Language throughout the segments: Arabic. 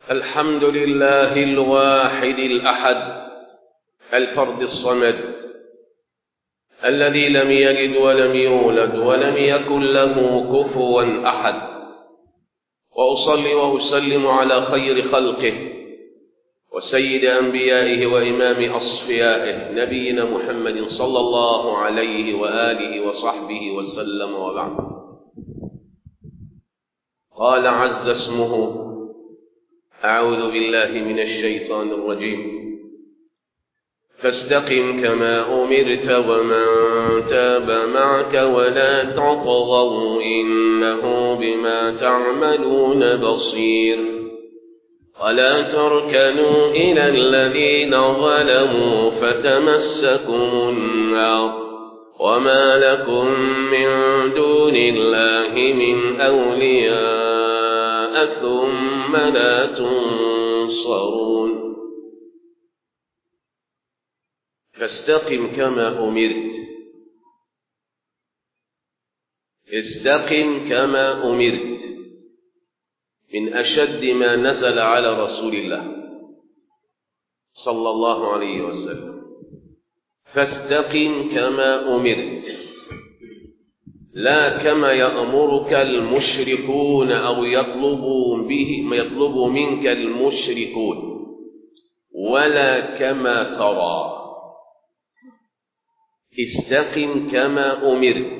الحمد لله الواحد الأحد الفرد الصمد الذي لم يلد ولم يولد ولم يكن له كفوا أحد، وأصلي وأسلم على خير خلقه وسيد أنبيائه وإمام أصفيائه نبينا محمد صلى الله عليه وآله وصحبه وسلم، وبعد. قال عز اسمه: أعوذ بالله من الشيطان الرجيم. فاستقم كما أمرت ومن تاب معك ولا تطغوا إنه بما تعملون بصير. ولا تركنوا إلى الذين ظلموا فتمسكم النار وما لكم من دون الله من أولياء ثم لا تنصرون. فاستقم كما أمرت. استقم كما أمرت من أشد ما نزل على رسول الله صلى الله عليه وسلم. فاستقم كما أمرت، لا كما يأمرك المشركون أو يطلب منك المشركون، ولا كما ترى. استقم كما أمرت.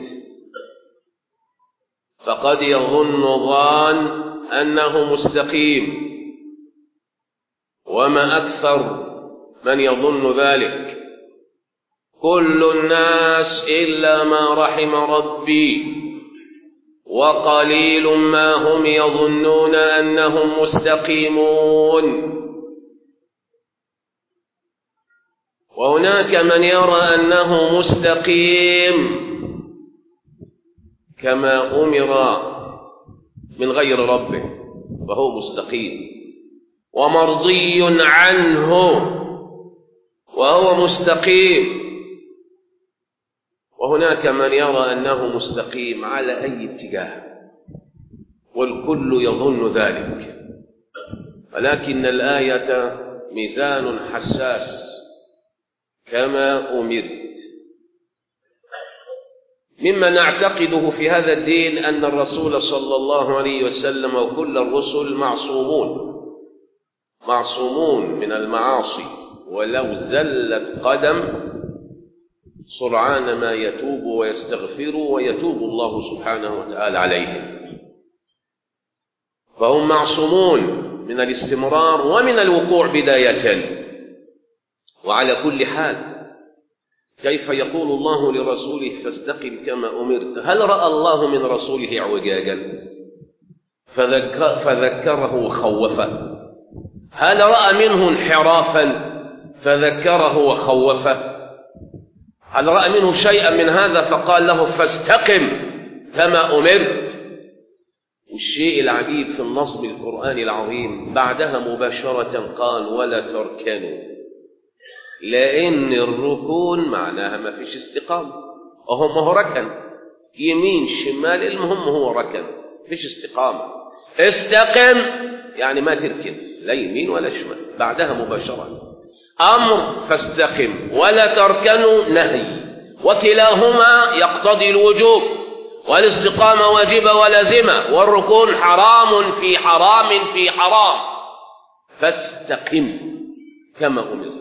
فقد يظن ظان أنه مستقيم، وما أكثر من يظن ذلك. كل الناس إلا ما رحم ربي، وقليل ما هم يظنون أنهم مستقيمون. وهناك من يرى أنه مستقيم كما أمر من غير ربه، وهو مستقيم ومرضي عنه وهو مستقيم. وهناك من يرى أنه مستقيم على أي اتجاه، والكل يظن ذلك. ولكن الآية ميزان حساس. كما أمرت. مما نعتقده في هذا الدين أن الرسول صلى الله عليه وسلم وكل الرسل معصومون من المعاصي، ولو زلت قدم سرعان ما يتوب ويستغفر ويتوب الله سبحانه وتعالى عليهم. فهم معصومون من الاستمرار ومن الوقوع بداية. وعلى كل حال، كيف يقول الله لرسوله فاستقم كما أمرت؟ هل رأى الله من رسوله اعوجاجا فذكره وخوفه؟ هل رأى منه انحرافا فذكره وخوفه؟ هل رأى منه شيئا من هذا فقال له فاستقم كما أمرت؟ والشيء العجيب في النصب القرآني العظيم بعدها مباشرة قال ولا تركنوا، لأن الركون معناها ما فيش استقامة. هو ركن يمين شمال، المهم هو ركن، فيش استقامة. استقم يعني ما تركن لا يمين ولا شمال. بعدها مباشرة أمر فاستقم، ولا تركنوا نهي، وكلاهما يقتضي الوجوب، والاستقامة واجبة ولازمة، والركون حرام في حرام في حرام. فاستقم كما أمرت،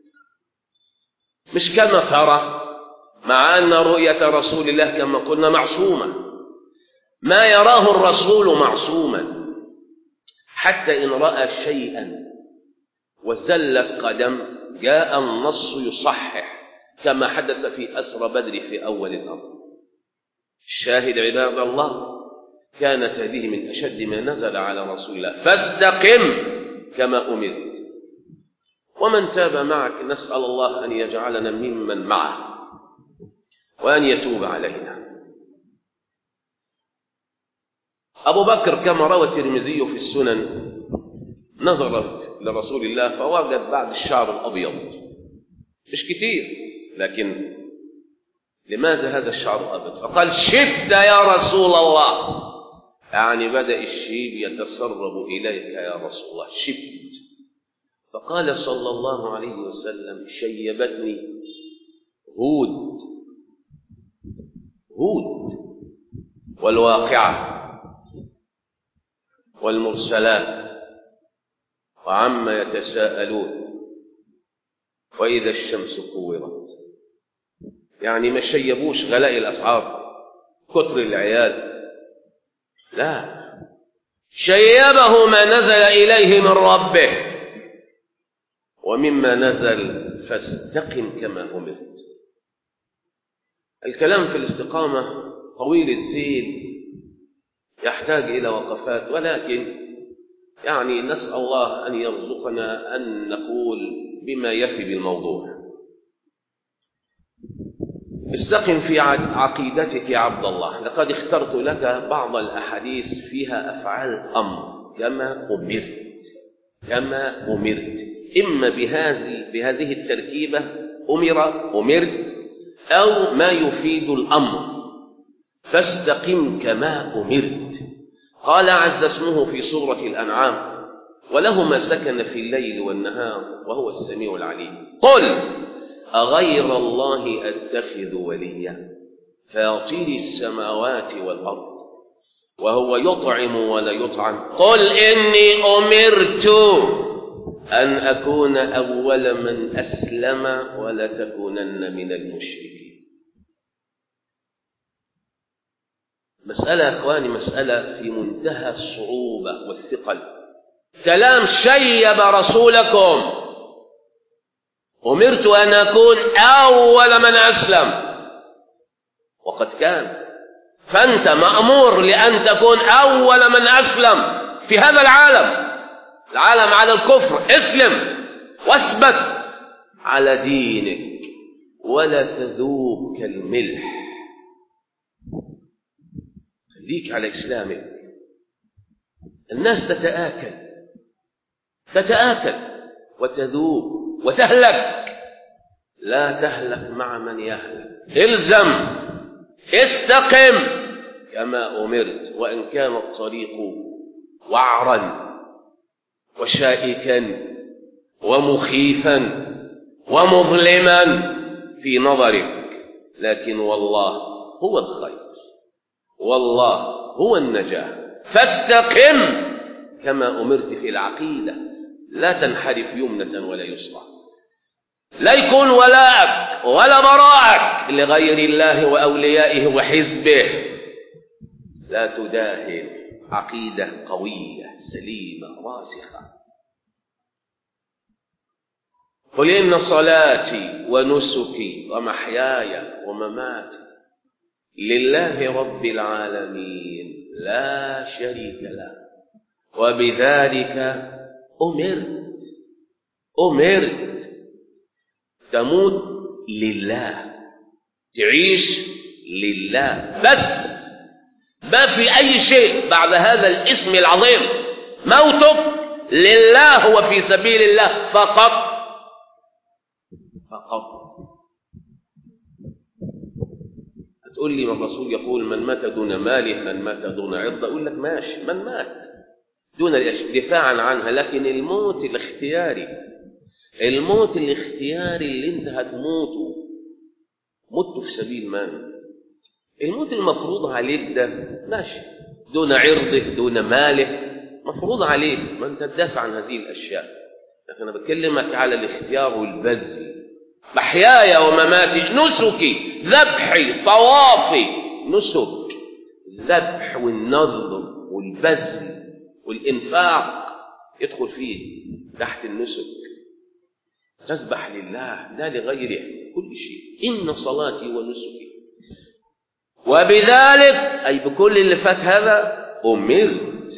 مش كما ترى، مع أن رؤية رسول الله كما قلنا معصومة. ما يراه الرسول معصوما، حتى إن رأى شيئا وزلت قدم جاء النص يصحح، كما حدث في أسرى بدر في أول الأمر. الشاهد عباد الله، كانت هذه من أشد ما نزل على رسول الله. فاستقم كما أمرت. ومن تاب معك نسأل الله أن يجعلنا ممن معه وأن يتوب علينا. أبو بكر كما روى الترمذي في السنن نظر لرسول الله فوجد بعد الشعر الأبيض، مش كتير، لكن لماذا هذا الشعر أبيض؟ فقال شد يا رسول الله، يعني بدأ الشيب يتسرب إليك يا رسول الله، شبت. فقال صلى الله عليه وسلم: شيبتني هود والواقعة والمرسلات وعما يتساءلون وإذا الشمس كورت. يعني ما شيبوش غلاء الأسعار، كتر العيال، لا، شيبه ما نزل إليه من ربه، ومما نزل فاستقم كما أمرت. الكلام في الاستقامة طويل الزيل، يحتاج إلى وقفات، ولكن يعني نسأل الله أن يرزقنا أن نقول بما يفي بالموضوع. استقم في عقيدتك يا عبد الله. لقد اخترت لك بعض الأحاديث فيها أفعال أمر، كما أمرت، إما بهذه التركيبة أمرت، أو ما يفيد الأمر، فاستقم كما أمرت. قال عز اسمه في سورة الأنعام: وله ما سكن في الليل والنهار وهو السميع العليم. قل أغير الله أتخذ وليا فاطر السماوات والأرض وهو يطعم ولا يطعم. قل إني أمرت أن أكون أول من أسلم ولا تكونن من المشركين. مسألة يا إخواني، مسألة في منتهى الصعوبة والثقل. كلام شيب رسولكم: أمرت أن أكون أول من أسلم، وقد كان. فأنت مأمور لأن تكون أول من أسلم في هذا العالم على الكفر. اسلم واثبت على دينك ولا تذوب كالملح، خليك على إسلامك. الناس تتآكل وتذوب وتهلك، لا تهلك مع من يهلك. الزم، استقم كما أمرت، وإن كان الطريق وعرا وشائكا ومخيفا ومظلما في نظرك، لكن والله هو الخير، والله هو النجاة. فاستقم كما أمرت في العقيدة، لا تنحرف يمنة ولا يسرى، لا يكون ولاءك ولا براءك لغير الله وأوليائه وحزبه. لا تداهن، عقيدة قوية سليمة راسخة. قل إن صلاتي ونسكي ومحياي ومماتي لله رب العالمين لا شريك له وبذلك أمرت. تموت لله، تعيش لله بس. ما في أي شيء بعد هذا الاسم العظيم. موتك لله وفي سبيل الله فقط. هتقول لي ما الرسول يقول: من مات دون ماله، من مات دون عرضه. أقول لك ماشي، من مات دون دفاعا عنها، لكن الموت الاختياري، الموت الاختياري اللي انت هتموته، مت في سبيل من؟ الموت المفروض عليك ده ماشي، دون عرضه دون ماله، مفروض عليك، ما انت تدافع عن هذه الأشياء. لكن أنا بكلمك على الاختيار والبذل. محياي ومماتي، نسكي، ذبحي، طوافي، نسك، الذبح والنذر والبذل والإنفاق يدخل فيه تحت النسك. تذبح لله لا لغيره كل شيء. إن صلاتي ونسكي وبذلك، أي بكل اللي فات هذا، أمرت.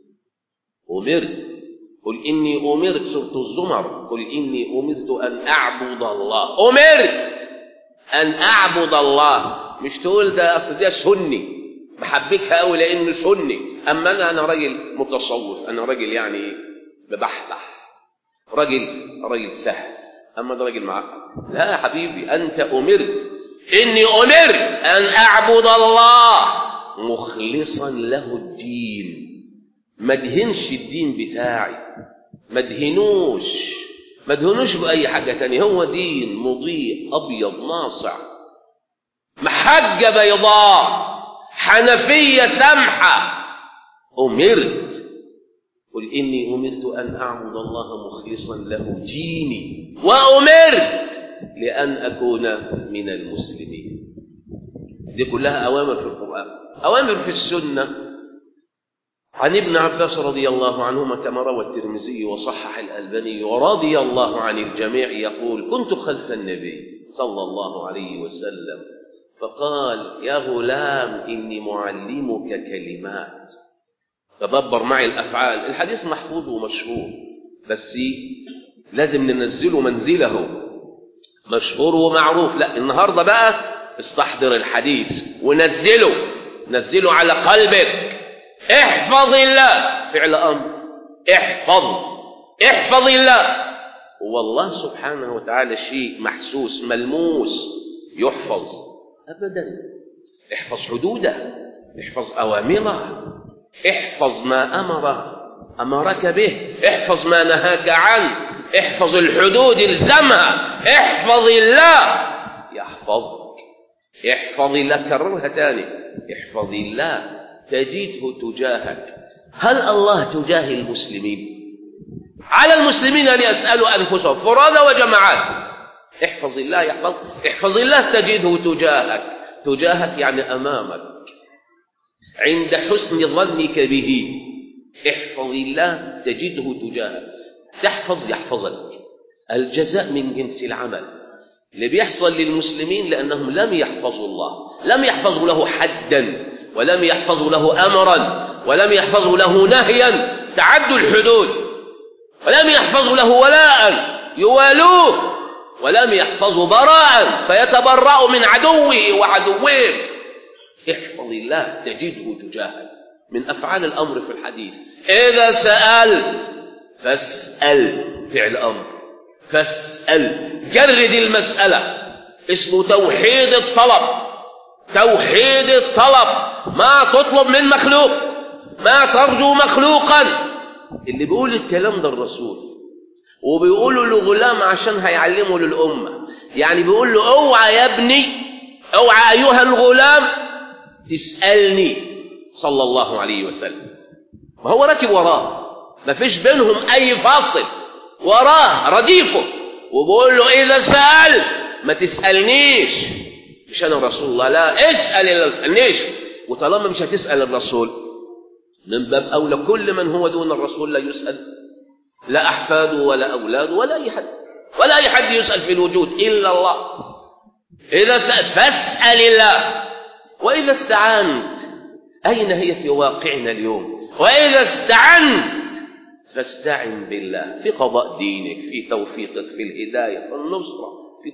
قل إني أمرت، سورة الزمر: قل إني أمرت أن أعبد الله. أمرت أن أعبد الله. مش تقول ده أصل ده سني بحبكها أوي لأنه سني، أما أنا راجل متصوف، أنا راجل يعني ببحبح، راجل سهل، أما ده راجل معقد. لا يا حبيبي، أنت أمرت. إني أمرت أن أعبد الله مخلصا له الدين. ما ادهنش الدين بتاعي، ما ادهنوش بأي حاجة تانية. هو دين مضيء أبيض ناصع، محجة بيضاء، حنفية سمحة. أمرت، قل إني أمرت أن أعبد الله مخلصا له ديني، وأمرت لأن أكون من المسلمين. دي كلها أوامر في القرآن، أوامر في السنة. عن ابن عباس رضي الله عنهما كما روى الترمذي وصحح الألباني ورضي الله عن الجميع يقول: كنت خلف النبي صلى الله عليه وسلم فقال: يا غلام إني معلمك كلمات. تدبر معي الأفعال. الحديث محفوظ ومشهور، بس لازم ننزله منزله، مشهور ومعروف. لا، النهاردة بقى استحضر الحديث ونزله على قلبك. احفظ الله، فعل أمر. احفظ الله. والله سبحانه وتعالى شيء محسوس ملموس يحفظ أبدا. احفظ حدوده، احفظ أوامره، احفظ ما أمرك به، احفظ ما نهاك عنه، احفظ الحدود الزمها. احفظ الله يحفظك. احفظ الله، كررها تاني، احفظ الله تجده تجاهك. هل الله تجاه المسلمين؟ على المسلمين أن يسألوا أنفسهم فرادى وجماعات. احفظ الله يحفظ. احفظ الله تجده تجاهك يعني أمامك، عند حسن ظنك به. احفظ الله تجده تجاهك. تحفظ يحفظك. الجزاء من جنس العمل. اللي بيحصل للمسلمين لأنهم لم يحفظوا الله، لم يحفظوا له حدا، ولم يحفظوا له أمرا، ولم يحفظوا له نهيا، تعدوا الحدود. ولم يحفظوا له ولاء يوالوه، ولم يحفظوا براء فيتبرأوا من عدوه وعدوهم. احفظ الله تجده تجاهك. من أفعال الأمر في الحديث: إذا سألت فاسأل، فعل أمر. فاسأل، جرد المسألة. اسمه توحيد الطلب. ما تطلب من مخلوق، ما ترجو مخلوقا. اللي بيقول الكلام ده الرسول، وبيقوله لغلام عشان هيعلمه للأمة. يعني بيقول له: اوعى يا ابني، اوعى أيها الغلام تسألني، صلى الله عليه وسلم. ما هو راكب وراه، ما فيش بينهم أي فاصل، وراه رديفه، وبيقول له: إذا سأل ما تسألنيش، مش أنا رسول الله، لا، اسأل إلا تسألنيش. وطالما مش هتسأل الرسول، من باب أولى كل من هو دون الرسول لا يسأل، لا أحفاده ولا أولاده ولا أي حد يسأل في الوجود إلا الله. إذا سأل فاسأل الله. وإذا استعنت، أين هي في واقعنا اليوم؟ وإذا استعنت فاستعن بالله في قضاء دينك، في توفيقك، في الهداية، في النصرة،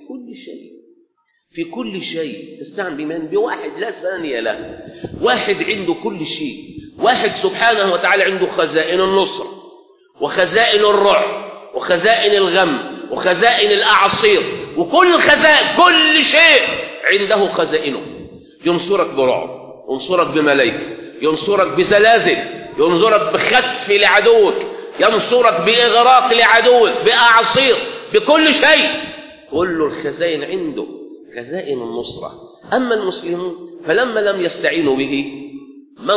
في كل شيء. تستعن بمن؟ بواحد لا ثانية له، واحد عنده كل شيء، واحد سبحانه وتعالى عنده خزائن النصرة، وخزائن الرعب، وخزائن الغم، وخزائن الأعاصير، وكل خزائن، كل شيء عنده خزائنه. ينصرك برعب، ينصرك بملائكة، ينصرك بزلازل، ينصرك بخسف لعدوك، ينصرك بإغراق لعدوك، بأعاصير، بكل شيء. كل الخزائن عنده، خزائن النصرة. أما المسلمون فلما لم يستعينوا به ما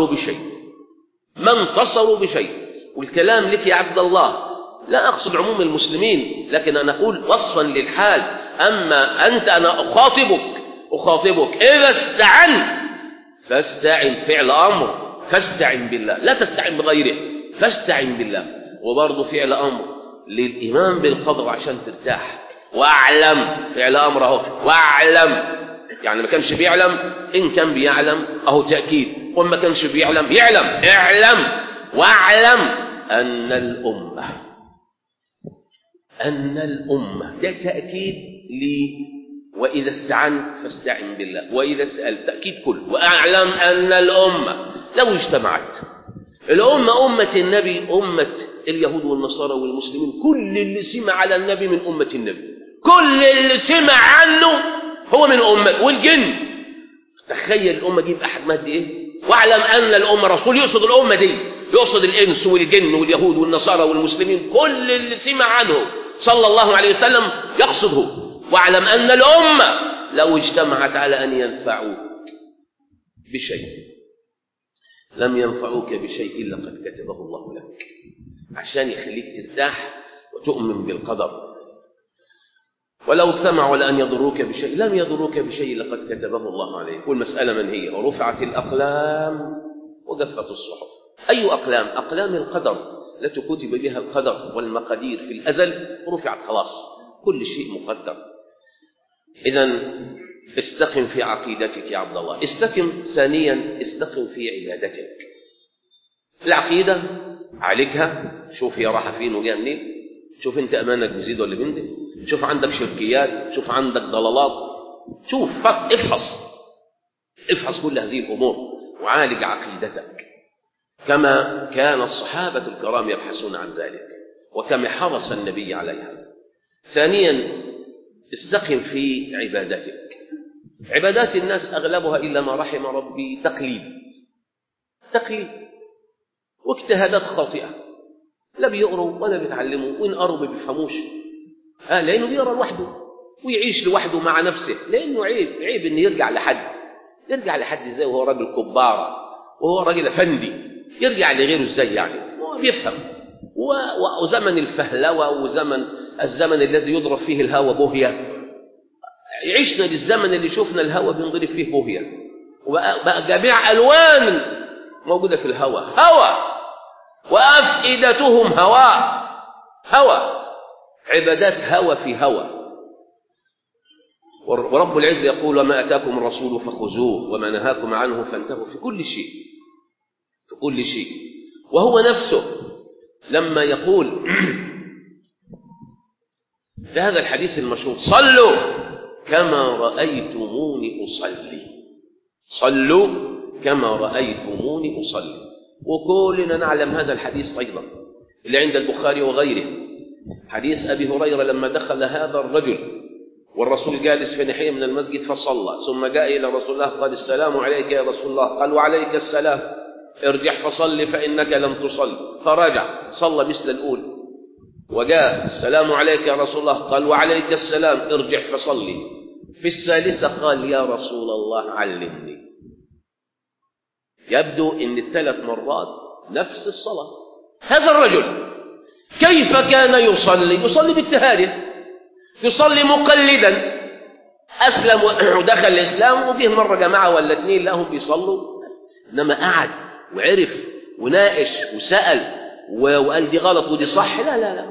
انتصروا بشيء. والكلام لك يا عبد الله، لا أقصد عموم المسلمين، لكن أنا أقول وصفا للحال. أما أنت، أنا أخاطبك إذا استعنت فاستعن، فعل أمر. فاستعن بالله، لا تستعن بغيره، فاستعن بالله. وبرضه فعل أمر للإيمان بالقدر عشان ترتاح. واعلم، فعل أمر أهو، واعلم يعني ما كانش بيعلم، إن كان بيعلم أهو تأكيد، وما كانش بيعلم يعلم. اعلم واعلم أن الأمة ده تأكيد لي. وإذا استعنت فاستعن بالله، وإذا سألت تأكيد كل. وأعلم أن الأمة لو اجتمعت، الأمة أمة النبي، أمة اليهود والنصارى والمسلمين، كل اللي سمع على النبي من أمة النبي، كل اللي سمع عنه هو من أمة، والجن تخيل الأمة دي بقى حجمها قد إيه؟ واعلم أن الأمة رسول يقصد الأمة دي، يقصد الإنس والجن واليهود والنصارى والمسلمين، كل اللي سمع عنه صلى الله عليه وسلم يقصده. واعلم أن الأمة لو اجتمعت على أن ينفعوك بشيء لم ينفعوك بشيء إلا قد كتبه الله لك، عشان يخليك ترتاح وتؤمن بالقدر. ولو اجتمعوا على أن يضروك بشيء لم يضروك بشيء لقد كتبه الله عليك. والمسألة من هي؟ ورفعت الأقلام وجفت الصحف. أي أقلام؟ أقلام القدر التي كتب بها القدر والمقادير في الأزل رفعت خلاص، كل شيء مقدر. إذن استقم في عقيدتك يا عبد الله. استقم ثانيا، استقم في عبادتك. العقيدة عليكها، شوف هي راحة فين وجايه منين، شوف انت امانك بيزيد ولا بينزل، شوف عندك شركيات، شوف عندك ضلالات، شوف افحص كل هذه الامور وعالج عقيدتك كما كان الصحابة الكرام يبحثون عن ذلك وكما حرص النبي عليها. ثانيا استقم في عبادتك. عبادات الناس اغلبها الا ما رحم ربي تقليد واجتهادات خاطئة، لا بيقروا ولا بيتعلموا، وإن قروا ما بيفهموش. لأنه بيقرا لوحده ويعيش لوحده مع نفسه، لأنه عيب إنه يرجع لحد إزاي وهو راجل كبارة وهو راجل أفندي، يرجع لغيره إزاي يعني؟ هو بيفهم. وزمن الفهلوة وزمن الزمن الذي يضرب فيه الهوى بهية، عشنا للزمن اللي شفنا الهوى بنضرب فيه بهية، وبقى جميع ألوان موجودة في الهوى، وأفئدتهم هوى، عبادات هوى في هوى. ورب العزة يقول: وما أتاكم الرسول فخذوه وما نهاكم عنه فانتهوا. في كل شيء. وهو نفسه لما يقول في هذا الحديث المشهور: صلوا كما رأيتموني أصلي. وكلنا نعلم هذا الحديث أيضا اللي عند البخاري وغيره، حديث أبي هريرة لما دخل هذا الرجل والرسول جالس في ناحية من المسجد فصلى، ثم جاء إلى رسول الله قال: السلام عليك يا رسول الله. قال: وعليك السلام، ارجع فصل فإنك لم تصل. فرجع صلى مثل الأولى، وجاء: السلام عليك يا رسول الله. قال: وعليك السلام، ارجع فصلي. في الثالثة قال: يا رسول الله علمني. يبدو ان الثلاث مرات نفس الصلاة. هذا الرجل كيف كان يصلي باجتهاده، يصلي مقلدا. أسلم ودخل الإسلام، وجه مرة جماعة ولا اتنين لهم بيصلوا، إنما قعد وعرف وناقش وسأل وقال دي غلط ودي صح. لا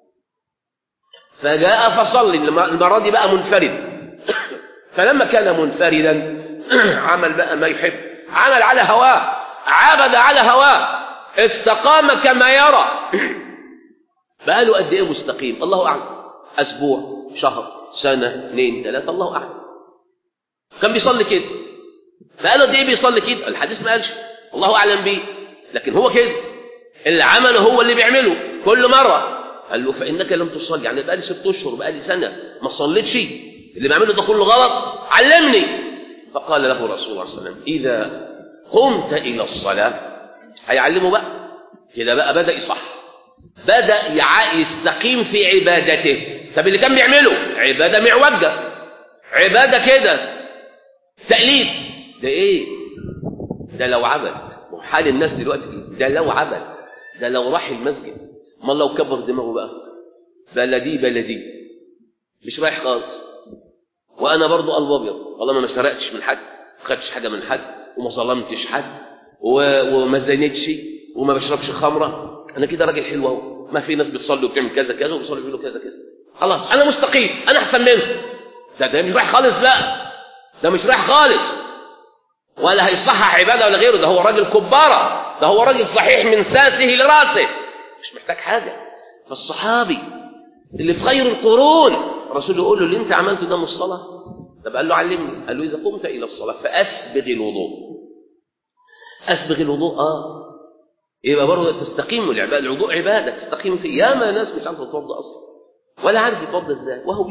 فجاء فصلي. المرة دي بقى منفرد. فلما كان منفردا عمل بقى ما يحب، عمل على هواه، عبد على هواه، استقام كما يرى. بقى له قد ايه مستقيم؟ الله اعلم، اسبوع، شهر، سنه، 2، 3، الله اعلم. كان بيصلي كده، بقى له قد ايه بيصلي كده؟ الحديث ما قالش، الله اعلم بيه، لكن هو كده اللي عمله هو اللي بيعمله كل مره. قال له: فانك لم تصلي، يعني بقى لي 6 اشهر، بقى لي سنه ما صليتش، اللي بعمله ده كله غلط، علمني. فقال له رسول الله صلى الله عليه وسلم: إذا قمت إلى الصلاة. هيعلمه بقى كده، بقى بدأ يصح، بدأ يستقيم في عبادته. طب اللي كان بيعمله عبادة معوجة، عبادة كده تقليد، ده إيه؟ ده لو عبد، وحال الناس دلوقتي ده لو عبد، ده لو راح المسجد، ما لو كبر دماغه بقى بلدي مش رايح خالص. وانا برضو قلب ابيض، والله ما سرقتش من حد، ما خدتش حاجه من حد، وما ظلمتش حد، وما زنيتش، وما بشربش خمره. انا كده راجل حلو اهو. ما في ناس بتصلي وبتعمل كذا كذا، وبيصلي بيقولوا كذا كذا، خلاص انا مستقيم، انا احسن منه. ده مش رايح خالص بقى، ده مش رايح خالص، ولا هيصحح عباده ولا غيره. ده هو راجل كباره، ده هو راجل صحيح من ساسه لراسه، مش محتاج حاجه. فالصحابي اللي في خير القرون الرسول يقول له: اللي انت عملته ده مش صلاه. طب قال له: علمني. قال له: اذا قمت الى الصلاه فاسبغ الوضوء. اسبغ الوضوء، يبقى برضه تستقيم الوضوء عباده تستقيم فيه. ياما ناس مش عارفه تتوضا اصلا، ولا عارف يتوضا ازاي، وهو بيعمل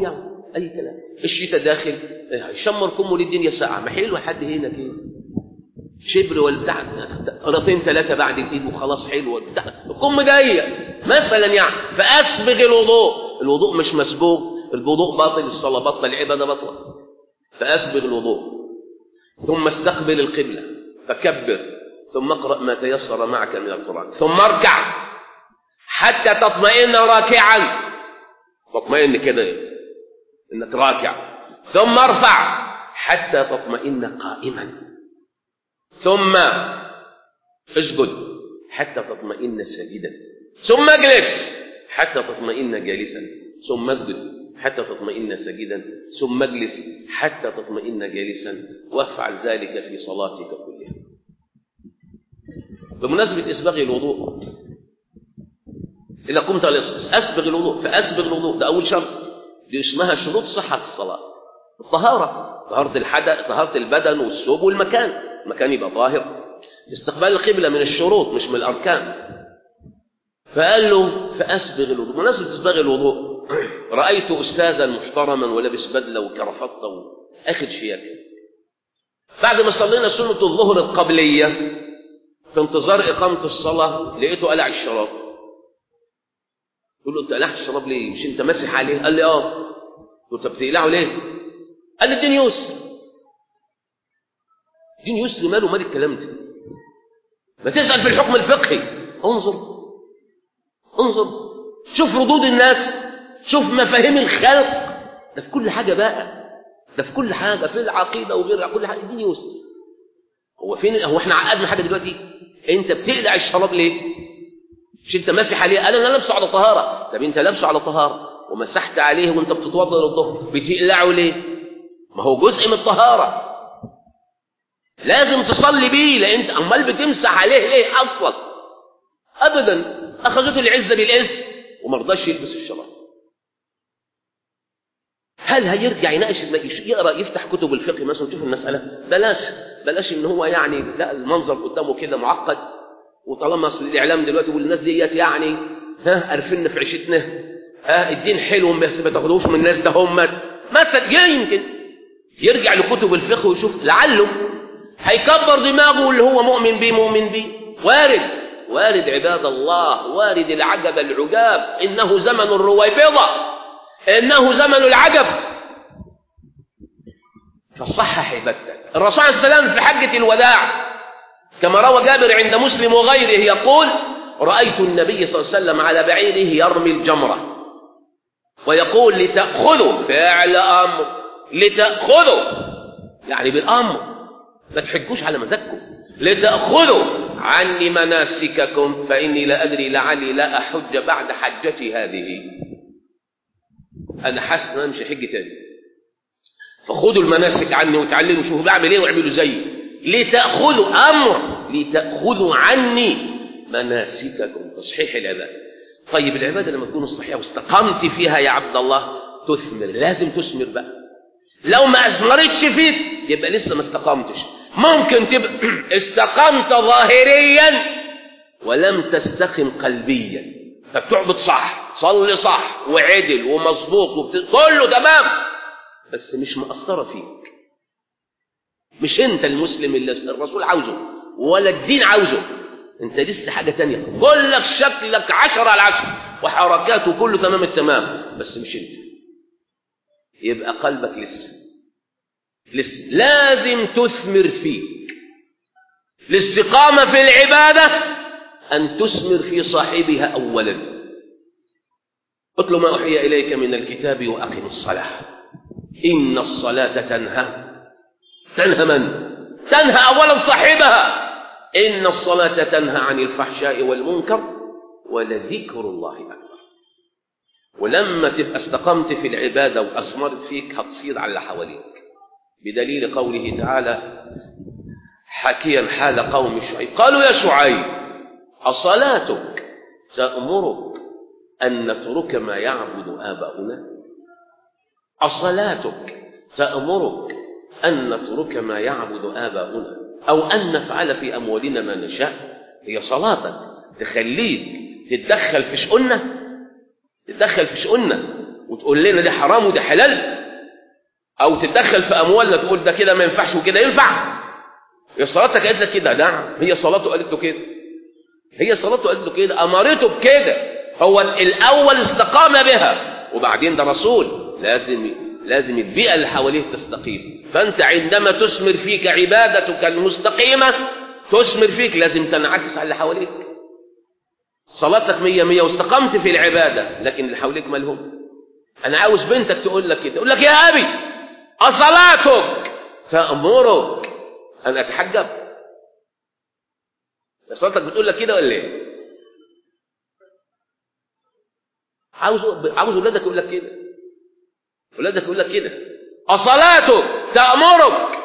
أي كلام. الشتاء داخل يشمر كمه للدنيا ساعة، ما حلو حد هنا كده شبر ولا بتاع قرطين ثلاثة بعد الإيد وخلاص حلو بتاع الكم ضيق مثلا يعني. فأسبغ الوضوء. الوضوء مش مسبوغ، الوضوء باطل، الصلاة باطلة، العبادة باطلة. فأسبغ الوضوء، ثم استقبل القبلة فكبر، ثم اقرأ ما تيسر معك من القرآن، ثم اركع حتى تطمئن راكعا، تطمئن كده انك راكع، ثم ارفع حتى تطمئن قائما، ثم اسجد حتى تطمئن ساجدا، ثم اجلس حتى تطمئن جالسا، ثم اسجد حتى تطمئن ساجدا، ثم اجلس حتى تطمئن جالسا، وافعل ذلك في صلاتك كلها. بمناسبة إسباغ الوضوء، إذا قمت أسبغ الوضوء، فأسبغ الوضوء ده أول شرط، دي اسمها شروط صحة الصلاة. الطهارة، طهارة الحدث، طهارة البدن والثوب والمكان، المكان يبقى طاهر. استقبال القبلة من الشروط مش من الأركان. فقال له فأسبغ الوضوء. بمناسبة إسباغ الوضوء، رأيت أستاذا محترما ولبس بدلة وكرافطة وآخر شياكة، بعد ما صلينا سنة الظهر القبلية في انتظار إقامة الصلاة لقيته قلع الشراب. قلت له أنت قلعت الشراب ليه؟ مش أنت ماسح عليه؟ قال لي آه. قلت له بتقلعه ليه؟ قال لي الدين يسر. الدين يسر ماله مال الكلام ده؟ ما تسأل في الحكم الفقهي، انظر شوف ردود الناس، شوف مفاهيم الخلق، ده في كل حاجة بقى، ده في كل حاجة، في العقيدة وغير كل حاجة. الدين يسر. هو احنا عقدنا حاجة دلوقتي؟ انت بتقلع الشراب ليه؟ مش انت ماسح عليه؟ قال انا لابسه على طهارة. طب انت لابسه على طهارة ومسحت عليه وانت بتتوضا للظهر، بتقلعه ليه؟ ما هو جزء من الطهارة، لازم تصلي بيه، لان انت امال بتمسح عليه ليه اصلا؟ ابدا. اخذته العزة بالاسم وما رضاش يلبس الشراب. هل هيرجع يناقش يقرا يفتح كتب الفقه مثلا ويشوف المسألة؟ بلاش ان هو يعني لا المنظر قدامه كده معقد، وطالما اصل الاعلام دلوقتي والناس ديت يعني عارفين في عيشتنا، الدين حلو بس ما تاخدوش من الناس ده هم مثلا، يمكن يرجع لكتب الفقه ويشوف لعله هيكبر دماغه اللي هو مؤمن بيه. وارد عباد الله، وارد العجب العجاب، انه زمن الرويبضة، انه زمن العجب. فصحح عبادتك. الرسول عليه السلام في حجة الوداع كما روى جابر عند مسلم وغيره يقول: رأيت النبي صلى الله عليه وسلم على بعيره يرمي الجمرة ويقول: لتأخذوا، فعل أمر، لتأخذوا يعني بالأمر، ما تحجوش على مزاجكم، لتأخذوا عني مناسككم فإني لا أدري لعلي لا أحج بعد حجتي هذه. أنا حاسس أن أنا مش هحج تاني، فخذوا المناسك عني وتعلموا شوفوا بعمل إيه واعملوا زيي. لتأخذوا أمر، لتأخذوا عني مناسككم، تصحيح العبادة. طيب العبادة لما تكون صحيحة واستقمت فيها يا عبد الله تثمر، لازم تثمر بقى. لو ما أثمرتش فيك يبقى لسه ما استقمتش. ممكن تبقى استقمت ظاهريا ولم تستقم قلبيا، فبتعبد صح، صلي صح وعدل ومظبوط كله تمام، بس مش مأثرة فيك. مش انت المسلم اللي الرسول عاوزه ولا الدين عاوزه، انت لسه حاجة تانية، كلك شكلك 10 على 10 وحركاته كله تمام التمام، بس مش انت. يبقى قلبك لسه لازم تثمر فيك. الاستقامة في العبادة أن تثمر في صاحبها أولا. اتل ما أوحي إليك من الكتاب وأقم الصلاة إن الصلاة تنهى من؟ تنهى أولا صاحبها. إن الصلاة تنهى عن الفحشاء والمنكر ولذكر الله أكبر. ولما تبقى استقمت في العبادة وأثمرت فيك هتفيض على اللي حواليك، بدليل قوله تعالى حكيا حال قوم شعيب قالوا: يا شعيب أصلاتك تأمرك أن نترك ما يعبد آباؤنا؟ أصلاتك تأمرك أن نترك ما يعبد آباؤنا أو أن نفعل في أموالنا ما نشاء؟ هي صلاتك تخليك تتدخل في شؤوننا وتقول لنا ده حرام وده حلال؟ أو تتدخل في أموالنا تقول ده كده ما ينفعش وكده ينفع؟ هي صلاتك قالت لك كده؟ نعم، هي صلاته قالت له كده، هي صلاته قالت له كده، أمرته بكده، هو الأول استقام بها، وبعدين ده رسول، لازم البيئة اللي حواليه تستقيم. فأنت عندما تثمر فيك عبادتك المستقيمة تثمر فيك، لازم تنعكس على اللي حواليك. صلاتك 100 واستقمت في العبادة، لكن اللي حواليك مالهم؟ أنا عاوز بنتك تقول لك كده، تقول لك يا أبي أصلاتك تأمرك أن أتحجب؟ صلاتك بتقول لك كده ولا إيه؟ عاوز ولادك يقول لك كده، ولادك يقول لك كده، أصلاتك تأمرك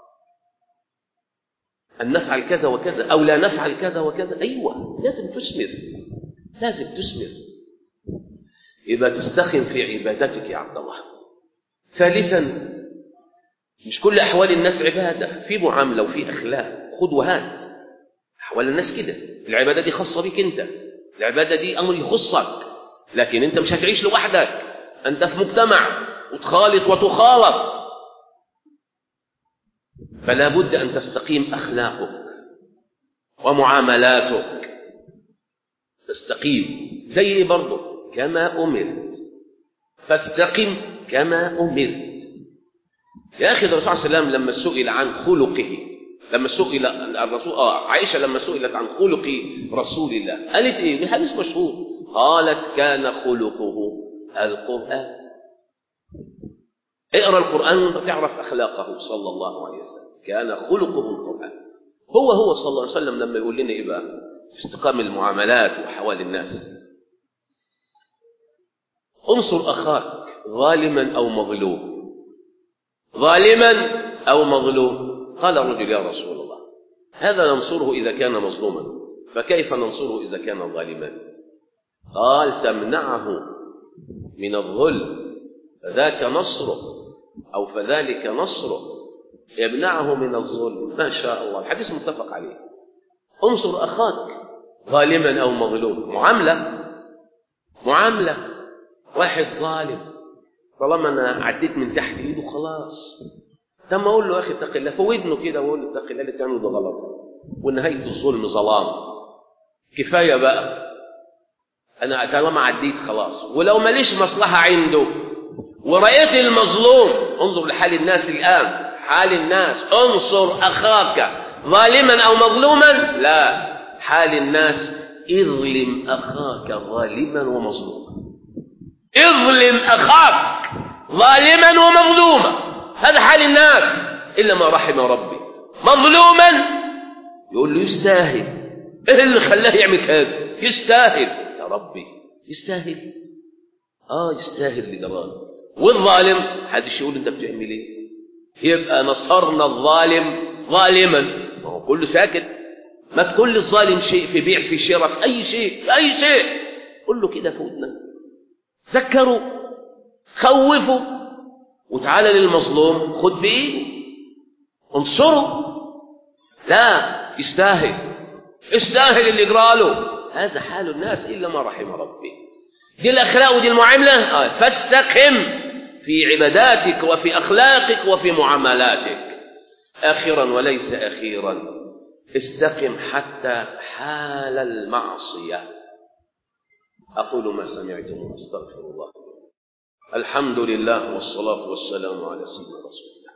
أن نفعل كذا وكذا أو لا نفعل كذا وكذا. أيوة، لازم تثمر، لازم تثمر، يبقى تستخن في عبادتك يا عبد الله. ثالثا، مش كل أحوال الناس عبادة، في معاملة وفي أخلاق، خذ وهات. أحوال الناس كده، العبادة دي خاصة بك أنت، العبادة دي أمر يخصك، لكن أنت مش هتعيش لوحدك، أنت في مجتمع وتخالط وتخالط، فلا بد أن تستقيم أخلاقك ومعاملاتك، تستقيم زي إيه برضه؟ كما أمرت، فاستقم كما أمرت. يا أخي الرسول صلى الله عليه وسلم لما سئل عن خلقه، لما سئل الرسول عائشة لما سئلت عن خلق رسول الله قالت إيه؟ الحديث مشهور، قالت كان خلقه القرآن. اقرأ القرآن وانت تعرف أخلاقه صلى الله عليه وسلم، كان خلقه القرآن. هو صلى الله عليه وسلم لما يقول لنا إيه بقى في استقام المعاملات وحوال الناس؟ انصر أخاك ظالما أو مظلوم، ظالما أو مظلوم. قال الرجل يا رسول الله هذا ننصره إذا كان مظلوما، فكيف ننصره إذا كان ظالما؟ قال تمنعه من الظلم فذاك نصره، أو فذلك نصره، يمنعه من الظلم. ما شاء الله، الحديث متفق عليه. انصر أخاك ظالما أو مظلوم، معاملة. واحد ظالم، طالما أنا عديت من تحت إيده خلاص، لما أقول له يا أخي اتق الله، فودنه كده وأقول له اتق الله، اللي تعمله ده غلط، ونهاية الظلم ظلام، كفاية بقى، أنا طالما عديت خلاص. ولو ماليش مصلحة عنده ورأيت المظلوم، انظر لحال الناس الآن، حال الناس، انصر أخاك ظالما أو مظلوما، لا، حال الناس اظلم أخاك ظالما ومظلوما، اظلم أخاك ظالما ومظلوما، هذا حال الناس إلا ما رحم ربي. مظلوما يقول له يستاهل، إيه اللي خلاه يعمل كذا؟ يستاهل يا ربي، يستاهل، يستاهل لجران. والظالم حدش يقول انت بتعمل ايه، يبقى نصرنا الظالم ظالما، ما هو كله ساكت، ما تقول للظالم شيء في بيع في شراء في اي شيء، قل له كده في ودنك، ذكره، خوفه، وتعالى للمظلوم خد بايده انصره. لا، يستاهل اللي يجراله، هذا حال الناس الا ما رحم ربي. دي الأخلاق ودي المعاملة. فاستقم في عباداتك وفي أخلاقك وفي معاملاتك. آخرا وليس أخيرا، استقم حتى حال المعصية. أقول ما سمعتم واستغفر الله. الحمد لله والصلاة والسلام على سيدنا رسول الله.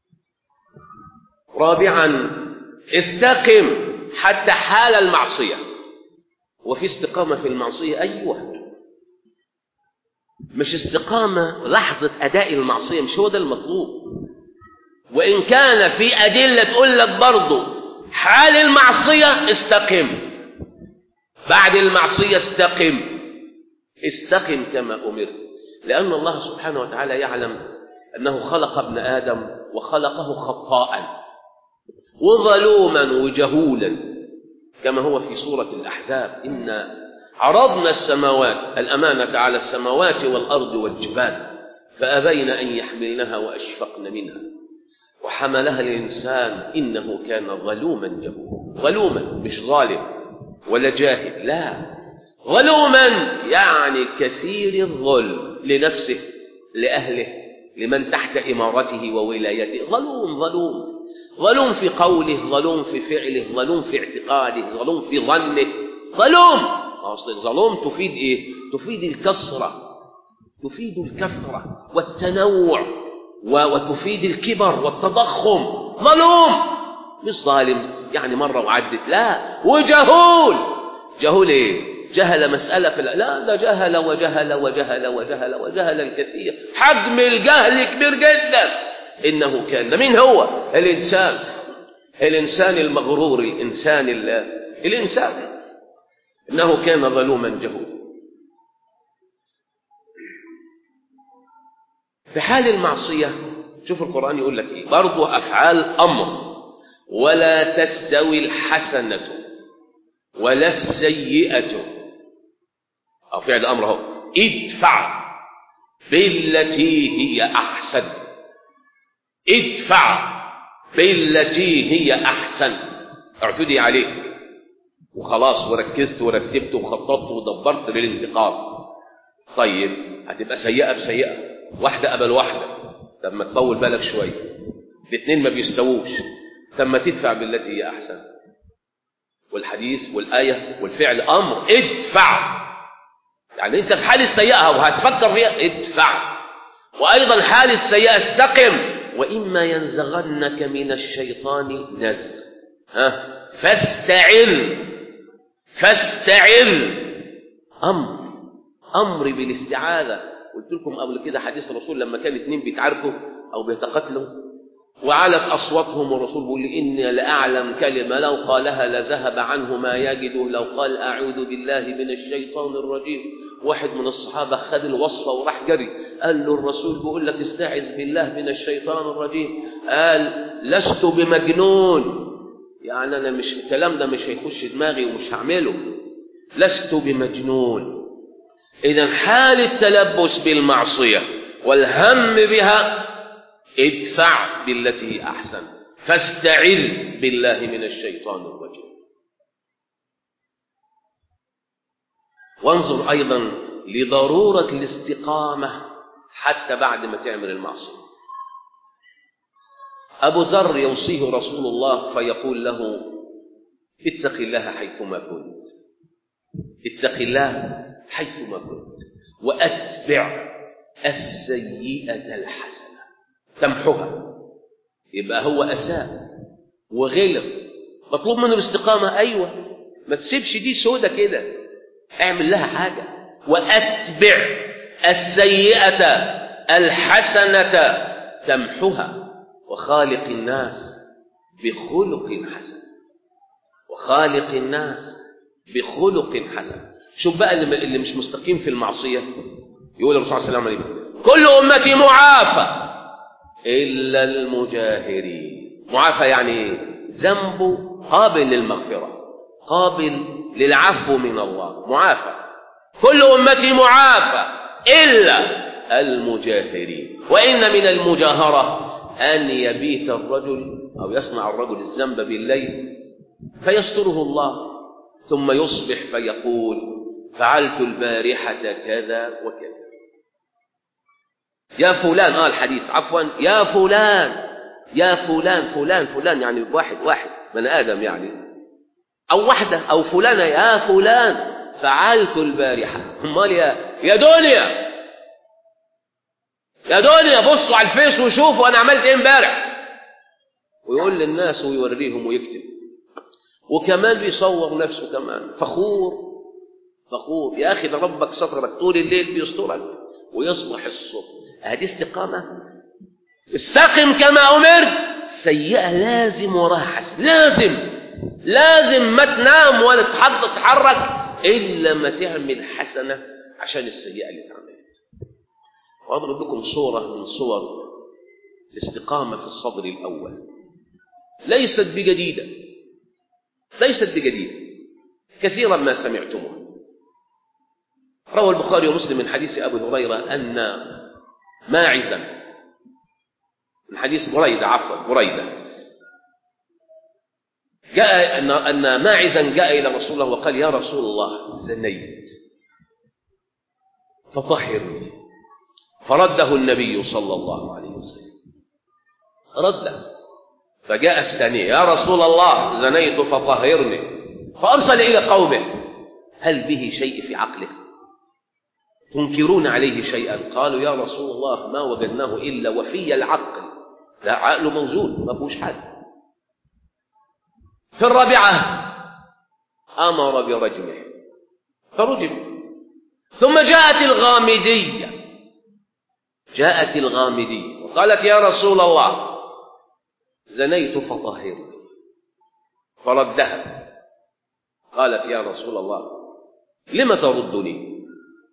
رابعا، استقم حتى حال المعصية. وفي استقامة في المعصية، أيوة، مش استقامة لحظة أداء المعصية، مش هو ده المطلوب. وإن كان في أدلة تقول لك برضو حال المعصية استقم، بعد المعصية استقم كما أمرت، لأن الله سبحانه وتعالى يعلم أنه خلق ابن آدم وخلقه خطاء وظلوما وجهولا، كما هو في سورة الأحزاب: إن عرضنا الأمانة على السماوات والأرض والجبال فأبين أن يحملنها وأشفقن منها وحملها الإنسان إنه كان ظلوما جهولا. ظلوما مش ظالم ولا جاهل، لا، ظلوما يعني كثير الظلم لنفسه، لأهله، لمن تحت إمارته وولايته. ظلوم في قوله، ظلوم في فعله، ظلوم في اعتقاده، ظلوم في ظنه، ظلوم. أصل الظلوم تفيد إيه؟ تفيد الكثرة، تفيد الكثرة والتنوع، وتفيد الكبر والتضخم. ظلوم مش ظالم يعني مرة وعدت، لا. وجهول إيه؟ جهل مسألة لا، ده جهل وجهل وجهل وجهل وجهل الكثير. حجم الجهل كبير جدا. إنه كان، مين هو؟ الإنسان المغرور، الإنسان إنه كان ظلوما جهولا. في حال المعصية شوف القرآن يقول لك إيه برضو، أفعال أمر: ولا تستوي الحسنة ولا السيئة. أو فعل أمر هو ادفع بالتي هي أحسن. ادفع بالتي هي أحسن. اعتدي عليك وخلاص، وركزت ورتبت وخططت ودبرت للانتقام. طيب هتبقى سيئة بسيئة، واحدة قبل واحدة. طب ما تطول بالك شوية، الاثنين ما بيستووش. طب ما تدفع بالتي هي أحسن. والحديث والآية والفعل أمر. ادفع يعني أنت في حال السيئة وهتفكر فيها، ادفع. وأيضا حال السيئة استقم. وإما ينزغنك من الشيطان نزغ فاستعذ. أمر بالاستعاذة. قلت لكم قبل كده حديث الرسول لما كان اثنين بيتعاركوا أو بيتقاتلوا وعلت أصواتهم، والرسول بيقول لي إني لأعلم كلمة لو قالها لذهب عنه ما يجده، لو قال أعوذ بالله من الشيطان الرجيم. واحد من الصحابة خد الوصفة وراح جري، قال له الرسول بيقول لك استعذ بالله من الشيطان الرجيم. قال لست بمجنون، يعني أنا مش الكلام ده مش هيخش دماغي ومش هعمله. لست بمجنون. إذا حال التلبس بالمعصية والهم بها، ادفع بالتي هي أحسن، فاستعذ بالله من الشيطان الرجيم. وانظر أيضا لضرورة الاستقامة حتى بعد ما تعمل المعصية. أبو ذر يوصيه رسول الله فيقول له اتق الله حيثما كنت، اتق الله حيثما كنت، وأتبع السيئة الحسنة تمحها. يبقى هو أساء وغلط، مطلوب منه الاستقامة. أيوة، ما تسيبش دي سودة كده، اعمل لها حاجة. وأتبع السيئة الحسنة تمحها، وخالق الناس بخلق حسن. وخالق الناس بخلق حسن. شوف بقى اللي مش مستقيم في المعصية، يقول الرسول صلى الله عليه وسلم كل أمتي معافى إلا المجاهرين. معافى يعني ذنبه قابل للمغفرة، قابل للعفو من الله. معافى، كل أمتي معافى إلا المجاهرين. وإن من المجاهرة أن يبيت الرجل أو يصنع الرجل الذنب بالليل فيستره الله، ثم يصبح فيقول فعلت البارحة كذا وكذا. يا فلان، الحديث عفوا، يا فلان، يا فلان، فلان يعني واحد من آدم يعني، أو واحدة أو فلانة، يا فلان فعلت البارحة. امال يا دنيا بصوا على الفيس وشوفوا أنا عملت إيه امبارح، ويقول للناس ويوريهم ويكتب، وكمان بيصور نفسه كمان فخور. يا أخي ده ربك سترك طول الليل بيسترك ويصبح الصبح. هذه استقامة. استقم كما أمرت. سيئة لازم وراها حسن، لازم ما تنام ولا تتحرك إلا ما تعمل حسنة عشان السيئة اللي تعملت. وأضرب لكم صورة من صور الاستقامة في الصدر الأول، ليست بجديدة، كثيرا ما سمعتموها. روى البخاري ومسلم من حديث أبي هريرة أن ماعزا، من حديث بريدة جاء أن ماعزا جاء إلى رسول الله وقال يا رسول الله زنيت فطهرني. فرده النبي صلى الله عليه وسلم، رده. فجاء الثانية: يا رسول الله زنيت فطهرني. فأرسل إلى قومه: هل به شيء في عقله؟ تنكرون عليه شيئا؟ قالوا: يا رسول الله ما وجدناه إلا وفي العقل، لا عقله موزون ما فيهوش حاجة. في الرابعة أمر برجمه فرجم. ثم جاءت الغامدية وقالت: يا رسول الله زنيت فطهرني. فردها، قالت: يا رسول الله لم تردني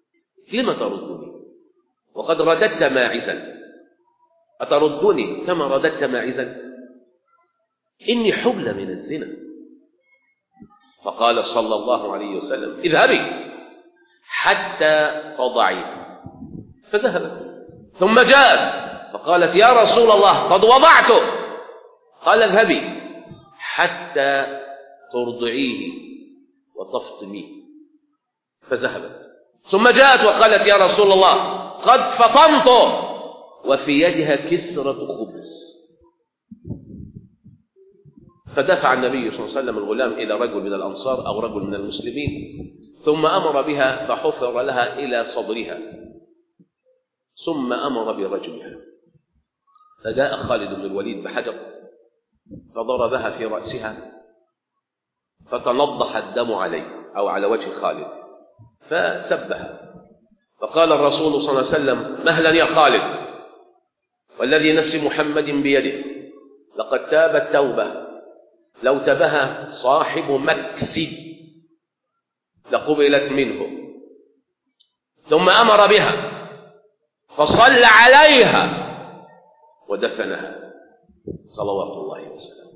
وقد رددت ماعزا، أتردني كما رددت ماعزا؟ إني حبلى من الزنا. فقال صلى الله عليه وسلم: اذهبي حتى تضعيه. فذهبت. ثم جاءت فقالت: يا رسول الله قد وضعته. قال: اذهبي حتى ترضعيه وتفطميه. فذهبت. ثم جاءت وقالت: يا رسول الله قد فطمته، وفي يدها كسرة خبز. فدفع النبي صلى الله عليه وسلم الغلام إلى رجل من الأنصار أو رجل من المسلمين، ثم أمر بها فحفر لها إلى صدرها، ثم أمر برجمها. فجاء خالد بن الوليد بحجر فضربها في رأسها، فتنضح الدم عليه أو على وجه خالد، فسبها. فقال الرسول صلى الله عليه وسلم: مهلا يا خالد، والذي نفس محمد بيده لقد تابت توبة لو تبها صاحب مكس لقبلت منه. ثم أمر بها فصلى عليها ودفنها صلوات الله وسلامه.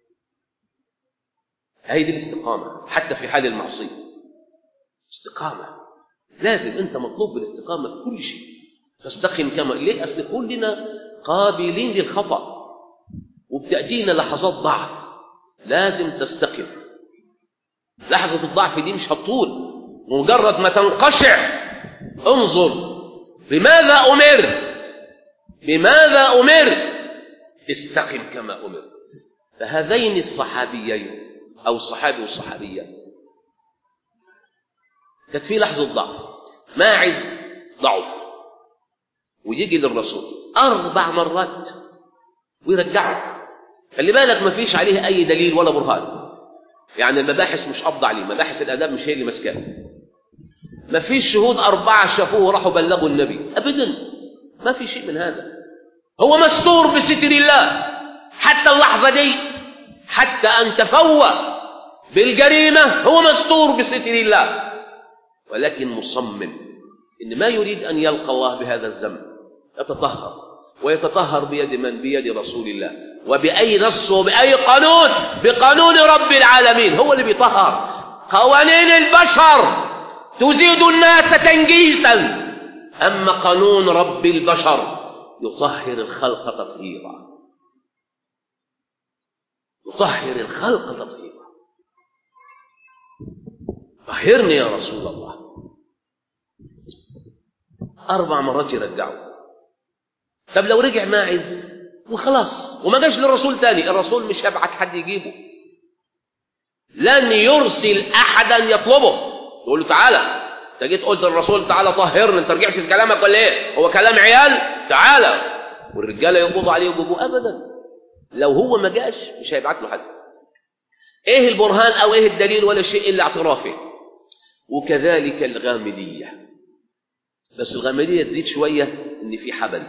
هذه الاستقامة حتى في حال المعصية. استقامة لازم، أنت مطلوب بالاستقامة في كل شيء. تستقم كما ليه؟ أصل كلنا قابلين للخطأ وبتأتينا لحظات ضعف، لازم تستقم. لحظة الضعف دي مش هتطول، مجرد ما تنقشع انظر بماذا أمرت، استقم كما أمرت. فهذين الصحابيين أو الصحابي والصحابية كانت في لحظة ضعف، ماعز ضعف ويجي للرسول 4 مرات ويرجعه. خلي بالك ما فيش عليه أي دليل ولا برهان، يعني المباحث مش قبض عليه، مباحث الآداب مش هي اللي ماسكاه. ما فيش شهود 4 شافوه وراحوا بلغوا النبي أبدا، ما في شيء من هذا. هو مستور بستر الله حتى اللحظة دي، حتى أن تفوى بالجريمة هو مستور بستر الله، ولكن مصمم إن ما يريد أن يلقى الله بهذا الذنب. يتطهر، ويتطهر بيد من؟ بيد رسول الله، وبأي نص وبأي قانون؟ بقانون رب العالمين، هو اللي بيطهر. قوانين البشر تزيد الناس تنجيسا، أما قانون رب البشر يطهر الخلق تطهيرا، يطهر الخلق تطهيرا. طهرني يا رسول الله. 4 مرات يرجعوا. طب لو رجع ماعز وخلاص وما جاش للرسول تاني، الرسول مش هيبعت حد يجيبه، لن يرسل أحدا يطلبه يقول له تعالى، انت جيت قلت للرسول تعالى طهرني، انت رجعت في كلامك ولا ايه؟ هو كلام عيال؟ تعالى. والرجاله يقبضوا عليه ويجيبوه ابدا. لو هو ما جاش مش هيبعت له حد. ايه البرهان او ايه الدليل؟ ولا شيء الا اعترافه. وكذلك الغامديه، بس الغامديه تزيد شويه ان في حبل.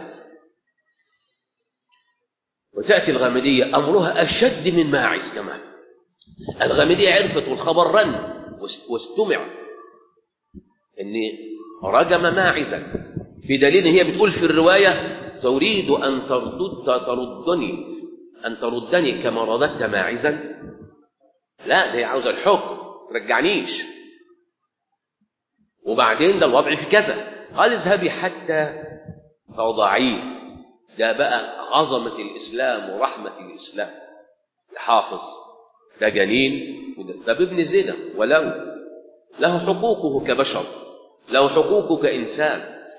وتاتي الغامديه امرها اشد من ماعز كمان. الغامديه عرفت والخبر رن واستمع ان رجم ماعزا، بدليل هي بتقول في الروايه تريد ان تردني كما رددت ماعزا. لا، هي عاوزه الحكم، ترجعنيش. وبعدين ده الوضع في كذا، قال اذهبي حتى تضعيه. ده بقى عظمه الاسلام ورحمه الاسلام. الحافظ ده جنين، ده ابن زنا، ولو له حقوقه كبشر، له حقوقه كإنسان.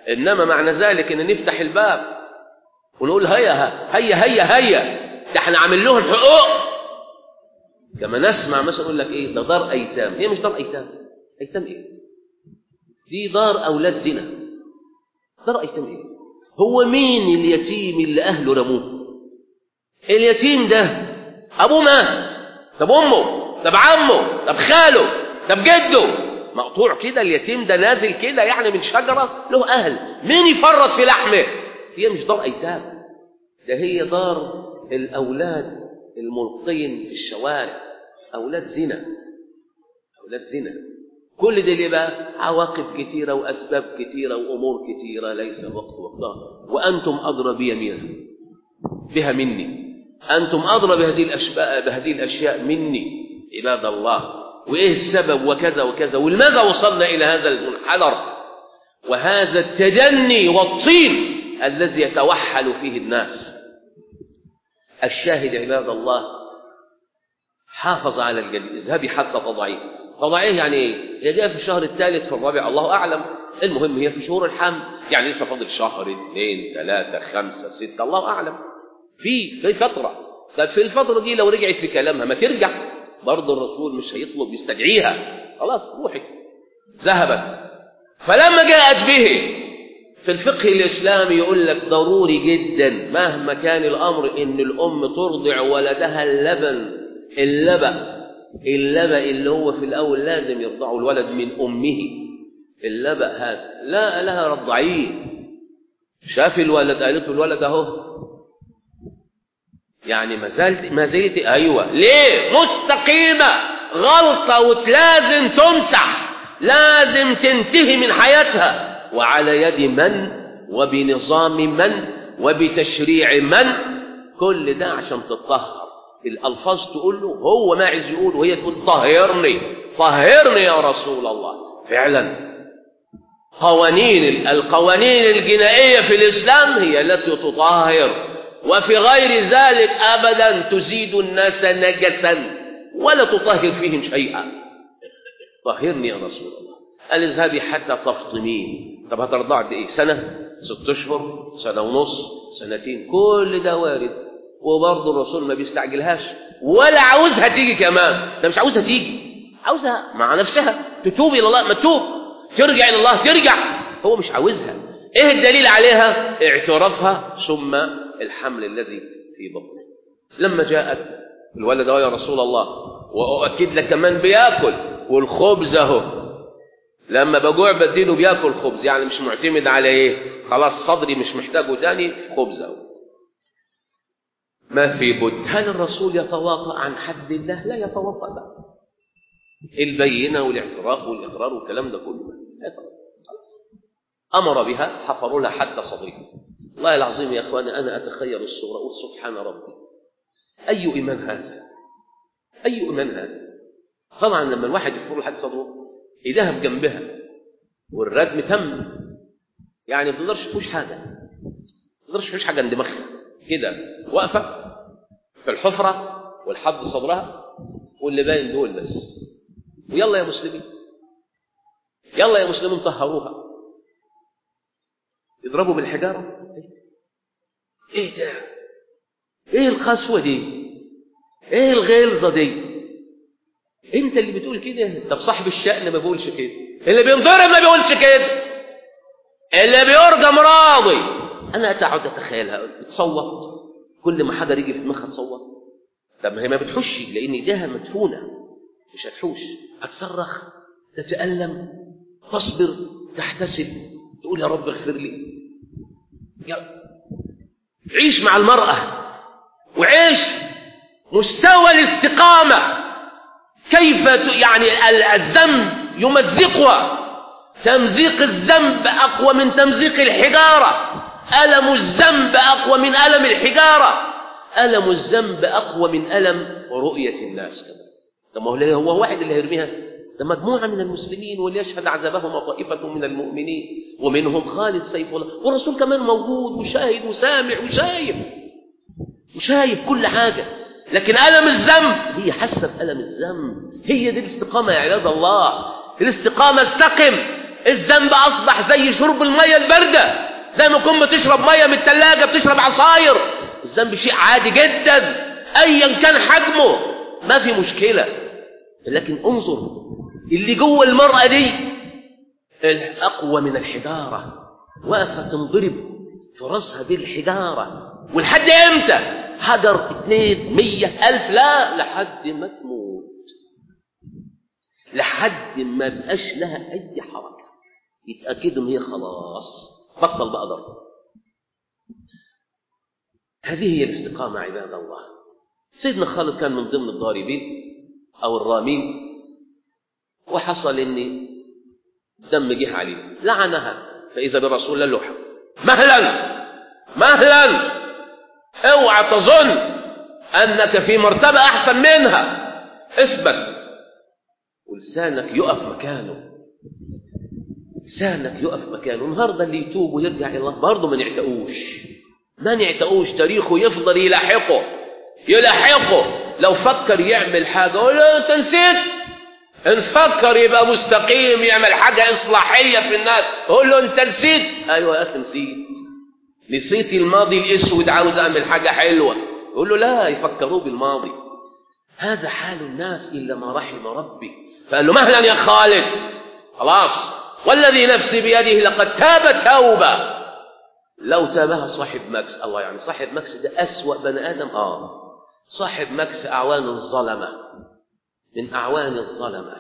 إنما معنى ذلك إن نفتح الباب ونقول هيا هيا هيا هيا، ده احنا عامل لهم حقوق. كما نسمع مثلا يقول لك ايه، ده دار ايتام. هي مش دار ايتام. ايتام ايه؟ دي دار اولاد زنا. دار ايتام ايه؟ هو مين اليتيم اللي اهله رموه؟ اليتيم ده ابوه مات، طب امه، طب عمه، طب خاله، طب جده مقطوع كده. اليتيم ده نازل كده يعني من شجره، له اهل، مين يفرط في لحمه؟ هي مش دار ايتام، ده هي دار الاولاد الملقين في الشوارع، اولاد زنا. اولاد زنا. كل ده ليه بقى؟ عواقب كتيره واسباب كتيره وامور كتيره ليس وقتها، وانتم ادرى بها مني. انتم ادرى بهذه الاشياء مني عباد الله، وايه السبب وكذا وكذا، ولماذا وصلنا الى هذا المنحدر وهذا التدني والطين الذي يتوحل فيه الناس. الشاهد عباد الله، حافظ على الجليد. اذهبي حتى تضعيه. تضعيه يعني ايه؟ هي جايه في الشهر الثالث في الرابع، الله اعلم. المهم هي في شهور الحمل، يعني لسه فاضل شهر 2 3 5 6 الله اعلم. في فتره. طب في الفتره دي لو رجعت في كلامها ما ترجع، برضه الرسول مش هيطلب يستدعيها، خلاص روحي. ذهبت. فلما جاءت به، في الفقه الإسلامي يقول لك ضروري جدا مهما كان الأمر إن الأم ترضع ولدها اللبن اللي هو في الأول لازم يرضعه الولد من أمه. اللبن هذا لا لها رضعيه. شاف الولد، قالت له الولد أهو، يعني ما زلت أيوة. ليه؟ مستقيمة. غلطة ولازم تمسح، لازم تنتهي من حياتها. وعلى يد من؟ وبنظام من؟ وبتشريع من؟ كل ده عشان تطهر. الألفاظ تقول له، هو ما عايز يقول، وهي تقول طهرني طهرني يا رسول الله. فعلا القوانين الجنائية في الإسلام هي التي تطهر، وفي غير ذلك أبدا تزيد الناس نجسا ولا تطهر فيهم شيئا. طهرني يا رسول الله. قال اذهبي حتى تفطمين. طب هترضع قد ايه؟ سنة؟ 6 أشهر؟ سنة ونص؟ سنتين؟ كل ده وارد. وبرضه الرسول ما بيستعجلهاش ولا عاوزها تيجي كمان. ده مش عاوزها تيجي، عاوزها مع نفسها تتوب الى الله. ما تتوب ترجع الى الله ترجع، هو مش عاوزها. ايه الدليل عليها؟ اعترافها ثم الحمل الذي في بطنه. لما جاءت الولد يا رسول الله، واؤكد لك كمان بياكل، والخبز اهو لما بجوع بديله بياكل خبز، يعني مش معتمد على ايه، خلاص صدري مش محتاجه تاني، خبز اهو. ما في بد. هل الرسول يتواطأ عن حد الله؟ لا يتواطأ بقى. البينة والاعتراف والإقرار والكلام ده كله أمر بها، حفروا لها حتى صدرها. والله العظيم يا أخواني أنا أتخيل الصورة أقول سبحان ربي، أي إيمان هذا؟ أي إيمان هذا؟ طبعا لما الواحد يحفر له حد صدره إيديها بجنبها والردم تم، يعني ما تقدرش تفوش حاجة، ما تقدرش تفوش حاجة عند دماغها كده، واقفة في الحفرة والحد صدرها واللي باين دول بس. ويلا يا مسلمين، يلا يا مسلمين طهروها. يضربوا بالحجارة. ايه ده؟ ايه القسوة دي؟ ايه الغلظة دي؟ انت اللي بتقول كده؟ طب صاحب الشأن ما بيقولش كده، اللي بينضرب ما بيقولش كده، اللي بيرجم راضي. انا اتعود اتخيلها بتصوت، كل ما حاجه يجي في دماغها تصوت. طب ما هي ما بتحوش لان ايديها مدفونه، مش هتحوش، هتصرخ، تتألم، تصبر، تحتسب، تقول يا رب اغفر لي. عيش مع المرأة وعيش مستوى الاستقامة. كيف يعني الذنب يمزقها، تمزيق الذنب أقوى من تمزيق الحجارة، ألم الذنب أقوى من ألم الحجارة، ألم الذنب أقوى من ألم رؤية الناس كمان. طب ما هو واحد اللي هيرميها، ده مجموعة من المسلمين، وليشهد عذابهم طائفة من المؤمنين ومنهم خالد سيف الله. والرسول كمان موجود وشاهد وسامع وشايف كل حاجة. لكن ألم الذنب هي حاسة بألم الذنب. هي دي الاستقامة يا عباد الله. الاستقامة، استقم الذنب أصبح زي شرب المية الباردة، زي ما كنت بتشرب مية من الثلاجة، بتشرب عصاير. الذنب شيء عادي جدا أيا كان حجمه، ما في مشكلة. لكن انظر اللي جوه المرأة دي أقوى من الحجارة، واقفة تنضرب في راسها بالحجارة. ولحد امتى؟ حجر 200 100 ألف؟ لا، لحد ما تموت، لحد ما بقاش لها أي حركة، يتأكدوا ان هي خلاص بطل بقى ضرب. هذه هي الاستقامة عباد الله. سيدنا خالد كان من ضمن الضاربين أو الرامين، وحصل ان دم جه عليه، لعنها، فإذا بالرسول قال له مهلا مهلا، اوعى تظن أنك في مرتبة أحسن منها، اثبت. ولسانك يقف مكانه، لسانك يقف مكانه. النهارده اللي يتوب ويرجع إلى الله برضه ما نعتقوش، تاريخه يفضل يلاحقه. لو فكر يعمل حاجة قول له أنت نسيت، إن فكر يبقى مستقيم يعمل حاجة إصلاحية في الناس قول له أنت نسيت. أيوة يا أخي نسيت الماضي الأسود، عاوز أعمل حاجة حلوة. يقول له لا، يفكروه بالماضي. هذا حال الناس إلا ما رحم ربي. فقال له مهلا يا خالد، خلاص، والذي نفسي بيده لقد تاب توبة لو تابها صاحب مكس. الله، يعني صاحب مكس ده أسوأ بني آدم. صاحب مكس أعوان الظلمة، من أعوان الظلمة.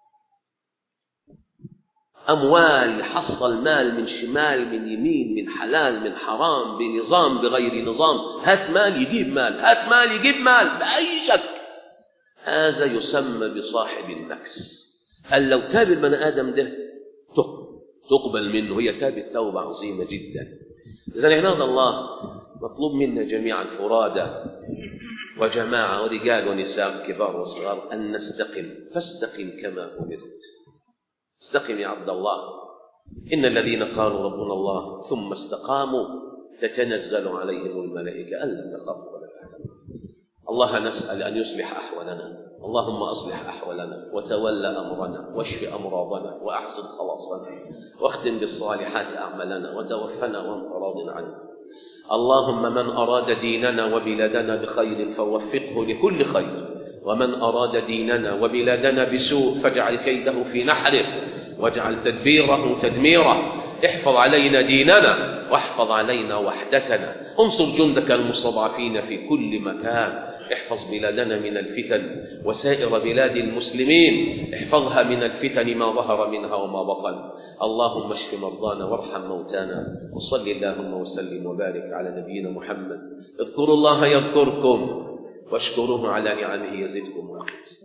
أموال، حصل مال من شمال من يمين، من حلال من حرام، بنظام بغير نظام، هات مال يجيب مال، هات مال يجيب مال، بأي شك. هذا يسمى بصاحب المكس. قال لو تاب البني آدم ده تقبل منه، هي تابت توبة عظيمة جدا. إذن عباد الله، مطلوب منا جميعا فرادى وجماعة ورجال ونساء كبار وصغار أن نستقم. فاستقم كما أمرت. استقم يا عبد الله. إن الذين قالوا ربنا الله ثم استقاموا تتنزل عليهم الملائكة ألا تخافوا ولا تحزنوا. الله نسأل أن يصلح أحوالنا. اللهم أصلح أحوالنا وتولى أمرنا واشف أمراضنا وأحسن خلاصنا واختم بالصالحات أعمالنا وتوفنا وانت راض عنا. اللهم من أراد ديننا وبلادنا بخير فوفقه لكل خير، ومن أراد ديننا وبلادنا بسوء فاجعل كيده في نحره واجعل تدبيره تدميره. احفظ علينا ديننا واحفظ علينا وحدتنا. انصر جندك المستضعفين في كل مكان. احفظ بلادنا من الفتن وسائر بلاد المسلمين، احفظها من الفتن ما ظهر منها وما بطن. اللهم اشف مرضانا وارحم موتانا، وصل اللهم وسلم وبارك على نبينا محمد. اذكروا الله يذكركم واشكروه على نعمه يزدكم ويزيدكم.